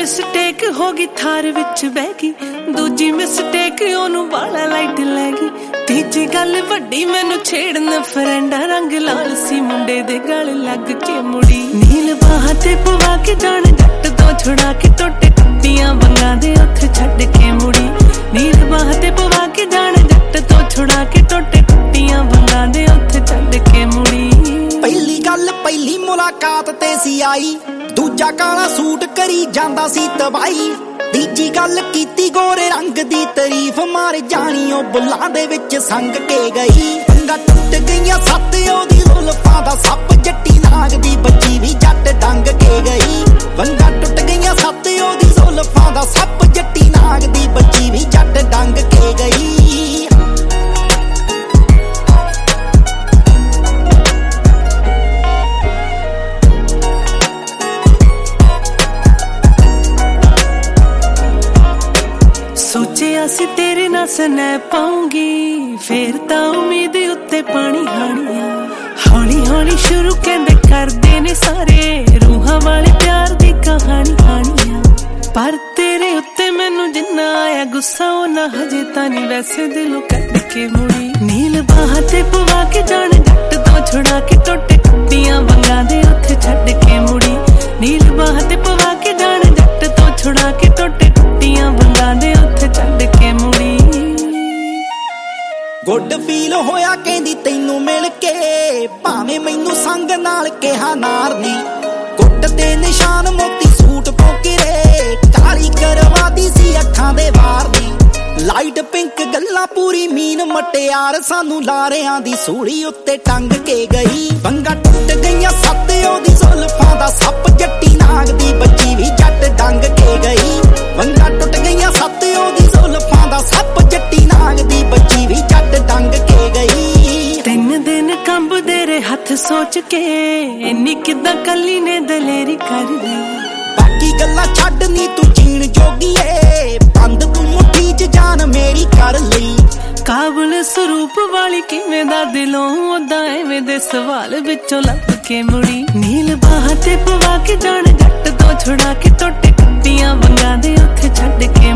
Mistake ਹੋ ਗਈ ਥਾਰ ਵਿੱਚ ਬਹਿ ਗਈ, ਦੂਜੀ ਮਿਸਟੇਕ ਉਹਨੂੰ ਬਾਲਾ ਲਾਈਟ ਲੈ ਗਈ। ਤੀਜੀ ਗੱਲ ਵੱਡੀ ਮੈਨੂੰ ਛੇੜਨ ਫਰੈਂਡਾ, ਰੰਗ ਲਾਲ ਸੀ ਮੁੰਡੇ ਦੇ ਗਲ ਲੱਗ ਕੇ ਮੁੜੀ। ਨੀਲ ਬਾਹਾਂ ਤੇ ਪਵਾ ਕੇ ਜਾਣ ਜੱਟ ਤੋਂ ਛੁਡਾ ਕੇ ਟੋਟੇ ਟੁੱਟੀਆਂ ਬੰਗਾਂ ਦੇ ਉੱਥੇ ਛੱਡ ਕੇ ਮੁੜੀ। ਨੀਲ ਬਾਹਾਂ ਤੇ ਪਵਾ ਕੇ ਜਾਣ ਜੱਟ ਤੋਂ ਛੁਡਾ ਕੇ ਟੋਟੇ ਟੁੱਟੀਆਂ ਬੰਗਾਂ ਦੇ ਉੱਥੇ ਛੱਡ ਕੇ ਮੁੜੀ। ਪਹਿਲੀ ਗੱਲ ਪਹਿਲੀ ਮੁਲਾਕਾਤ ਤੇ ਸੀ ਆਈ, ਦੂਜਾ ਕਾਲਾ ਸੂਟ ਕਰੀ ਜਾਂਦਾ ਸੀ ਤਬਾਈ। ਤੀਜੀ ਗੱਲ ਕੀਤੀ ਗੋਰੇ ਰੰਗ ਦੀ ਤਾਰੀਫ, ਮਾਰ ਜਾਣੀ ਉਹ ਬੁੱਲਾਂ ਦੇ ਵਿੱਚ ਸੰਗ ਕੇ ਗਈ। ਵੰਗਾਂ ਟੁੱਟ ਗਈਆਂ ਸੱਤ ਉਹਦੀ ਜ਼ੁਲਫਾਂ ਦਾ ਸੱਪ, ਜੱਟੀ ਨਾਗ ਦੀ ਬੱਚੀ ਵੀ ਜੱਟ ਡੰਗ ਕੇ ਗਈ। ਵੰਗਾਂ ਟੁੱਟ ਗਈਆਂ ਸੱਤ ਉਹਦੀ ਜ਼ੁਲਫਾਂ ਦਾ ਸੱਪ, ਜੱਟੀ ਨਾਗ ਦੀ ਬੱਚੀ ਵੀ ਜੱਟ ਡੰਗ ਕੇ ਗਈ। ਸੋਚਿਆ ਸੀ ਤੇਰੇ ਨਾਲ ਸਨੈਪ ਪਾਉਂਗੀ, ਫੇਰ ਤਾਂ ਉਮੀਦ ਉੱਤੇ ਪਾਣੀ ਹਾਣੀਆਂ। ਹੌਲੀ ਹੌਲੀ ਸ਼ੁਰੂ ਕਹਿੰਦੇ ਕਰਦੇ ਨੇ ਸਾਰੇ, ਰੂਹਾਂ ਵਾਲੇ ਪਿਆਰ ਦੀ ਕਹਾਣੀ ਹਾਣੀਆਂ। ਪਰ ਤੇਰੇ ਉੱਤੇ ਮੈਨੂੰ ਜਿੰਨਾ ਆਇਆ ਗੁੱਸਾ, ਉਹ ਨਾ ਹਜੇ ਤਾਂ ਨਹੀਂ ਵੈਸੇ ਦਿਲੋਂ ਕੱਢ ਕੇ ਮੁੜੀ। ਨੀਲ ਬਾਹਾਂ ਤੇ ਪਵਾ ਕੇ ਜਾਣ ਜੱਟ ਤੋਂ ਛੁਡਾ ਕੇ ਟੋਟੇ ਟੁੱਟੀਆਂ ਬੰਗਾਂ ਦੇ ਉੱਥੇ ਛੱਡ ਕੇ ਮੁੜੀ। ਨੀਲ ਬਾਹਾਂ ਤੇ ਪਵਾ ਕੇ ਜਾਣ ਜੱਟ ਤੋਂ ਛੁਡਾ ਕੇ ਟੋਟੇ ਟੁੱਟੀਆਂ ਬੰਗਾਂ ਦੇ ਉੱਥੇ ਛੱਡ ਕੇ ਮੁੜੀ। ਗੁੱਡ ਫੀਲ ਹੋਇਆ ਕਹਿੰਦੀ ਤੈਨੂੰ ਮਿਲ ਕੇ, ਭਾਵੇਂ ਮੈਨੂੰ ਸੰਗ ਨਾਲ ਕਿਹਾ ਨਾਰ ਨੇ। ਗੁੱਟ ਤੇ ਨਿਸ਼ਾਨ ਮੋਤੀ ਸੂਟ ਪੋਕਰੇ, ਕਾਲੀ ਕਰਵਾਦੀ ਸੀ ਅੱਖਾਂ ਦੇ ਵਾਰ ਨੇ। ਲਾਈਟ ਪਿੰਕ ਗੱਲਾਂ ਪੂਰੀ ਮੀਨ ਮਟਿਆਰ, ਸਾਨੂੰ ਲਾਰਿਆਂ ਦੀ ਸੂਲੀ ਉੱਤੇ ਟੰਗ ਕੇ ਗਈ। ਵੰਗਾਂ ਟੁੱਟ ਗਈਆਂ ਸੱਤ ਉਹਦੀ ਜ਼ੁਲਫਾਂ ਦਾ ਸੱਪ, ਜੱਟੀ ਨਾਗ ਦੀ ਬੱਚੀ ਵੀ ਜੱਟ ਡੰਗ ਕੇ ਗਈ। ਵੰਗਾਂ ਟੁੱਟ ਗਈਆਂ ਸੱਤ ਉਹਦੀ ਜ਼ੁਲਫਾਂ ਦਾ ਸੱਪ, ਜੱਟੀ ਨਾਗ ਦੀ ਬੱਚੀ ਵੀ ਜੱਟ ਡੰਗ ਕੇ ਗਈ। 3 ਦਿਨ ਕੰਬਦੇ ਰਹੇ ਹੱਥ ਸੋਚ ਕੇ, ਇੰਨੀ ਕਿੱਦਾਂ ਕੱਲੀ ਨੇ ਦਲੇਰੀ ਕਰ ਲਈ। ਬਾਕੀ ਗੱਲਾਂ ਛੱਡ ਨੀ ਤੂੰ ਜੀਣ ਜੋਗੀ ਏ, ਬੰਦ ਤੂੰ ਮੁੱਠੀ 'ਚ ਜਾਨ ਮੇਰੀ ਕਰ ਲਈ। ਕਾਬਲ ਸਰੂਪ ਵਾਲੀ ਕਿਵੇਂ ਦਾ ਦਿਲੋਂ, ਉਦਾਂ ਐਵੇਂ ਦੇ ਸਵਾਲ ਵਿੱਚੋਂ ਲੱਭ ਕੇ ਮੁੜੀ। ਨੀਲ ਬਾਹਾਂ ਤੇ ਪਵਾ ਕੇ ਜਾਣ ਜੱਟ ਤੋਂ ਛੁਡਾ ਕੇ ਟੋਟੇ ਟੁੱਟੀਆਂ ਬੰਗਾਂ ਦੇ ਉੱਥੇ ਛੱਡ ਕੇ